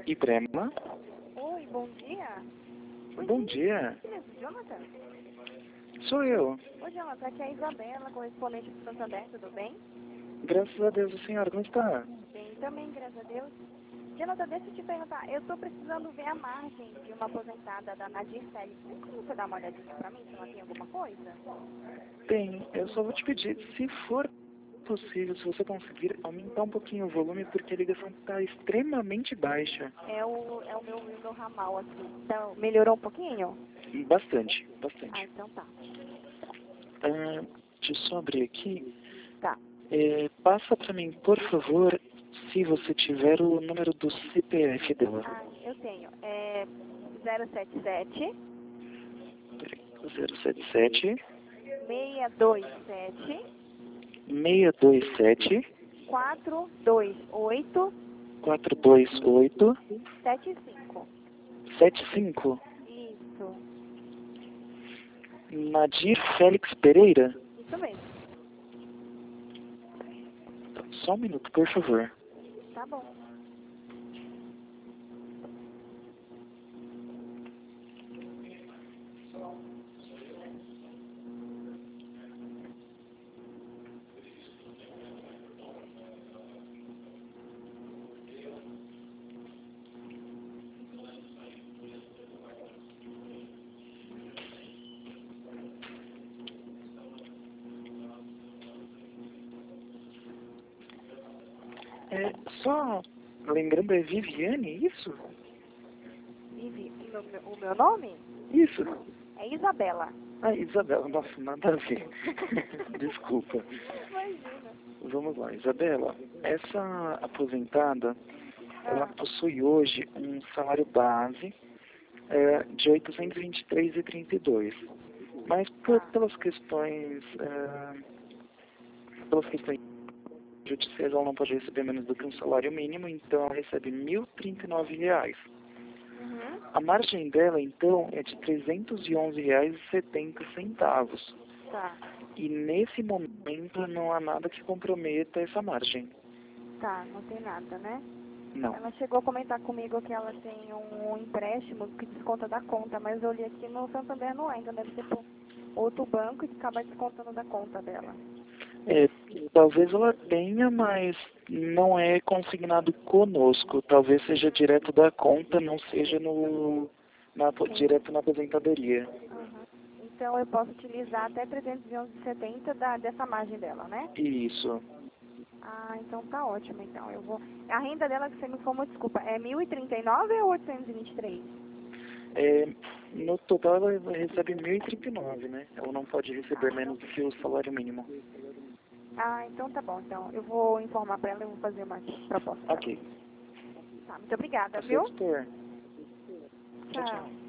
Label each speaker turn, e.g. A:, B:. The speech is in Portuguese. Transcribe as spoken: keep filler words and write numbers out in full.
A: Ibrema.
B: Oi, bom dia. Oi,
A: Bom
B: quem-
A: dia.
B: quem é esse, Jonathan?
A: Sou eu.
B: Oi, Jonathan, aqui é a Isabela, correspondente do Santander, tudo bem?
A: Graças a Deus, a senhora, como está?
B: Bem, também, graças a Deus. Jonathan, deixa eu te perguntar, eu estou precisando ver a margem de uma aposentada da Nadir Félix. Tem como você dar uma olhadinha pra mim, se ela tem alguma coisa?
A: Tem, eu só vou te pedir, se for possível, se você conseguir aumentar um pouquinho o volume, porque a ligação está extremamente baixa.
B: É o, é o meu, o meu ramal aqui. Então, melhorou um pouquinho?
A: Bastante,
B: Ah,
A: bastante.
B: então tá.
A: Ah, deixa eu só abrir aqui.
B: Tá.
A: É, passa para mim, por favor, se você tiver o número do C P F dela.
B: Ah, eu tenho. É zero sete sete,
A: zero sete sete,
B: seis dois sete,
A: seis dois sete,
B: quatro dois oito,
A: quatro dois oito,
B: sete cinco.
A: sete cinco.
B: Isso.
A: Nadir Félix Pereira.
B: Isso mesmo.
A: Só um minuto, por favor.
B: Tá bom.
A: É, só lembrando, é Viviane, isso?
B: Vivi, o meu, o meu nome
A: Isso.
B: é Isabela.
A: Ah, Isabela, nossa, nada a ver. Desculpa.
B: Imagina.
A: Vamos lá, Isabela. Essa aposentada, ela
B: Ah,
A: possui hoje um salário base é, de oitocentos e vinte e três reais e trinta e dois. Mas por,
B: tá.
A: pelas questões, é, pelas questões judiciais, ela não pode receber menos do que um salário mínimo, então ela recebe mil e trinta e nove reais.
B: Uhum.
A: A margem dela, então, é de trezentos e onze reais e setenta centavos.
B: Tá.
A: E nesse momento não há nada que comprometa essa margem.
B: Tá, não tem nada, né?
A: Não.
B: Ela chegou a comentar comigo que ela tem um empréstimo que desconta da conta, mas eu olhei aqui no Santander não é, então deve ser por outro banco e acaba descontando da conta dela.
A: É, talvez ela tenha, mas não é consignado conosco. Talvez seja direto da conta, não seja no, na, direto na aposentadoria.
B: Uhum. Então eu posso utilizar até trezentos e onze reais e setenta centavos da, dessa margem dela, né?
A: Isso.
B: Ah, então tá ótimo, então eu vou... A renda dela, que você me informou, desculpa, é mil e trinta e nove ou oitocentos e vinte e três?
A: É, no total ela recebe mil e trinta e nove, né? Ela não pode receber
B: Ah,
A: menos do que o salário mínimo.
B: Ah, então tá bom, então eu vou informar pra ela e vou fazer uma proposta pra ela.
A: Ok.
B: Tá, muito obrigada,
A: A seu
B: viu?
A: dispor. Tchau,
B: Tchau.
A: tchau.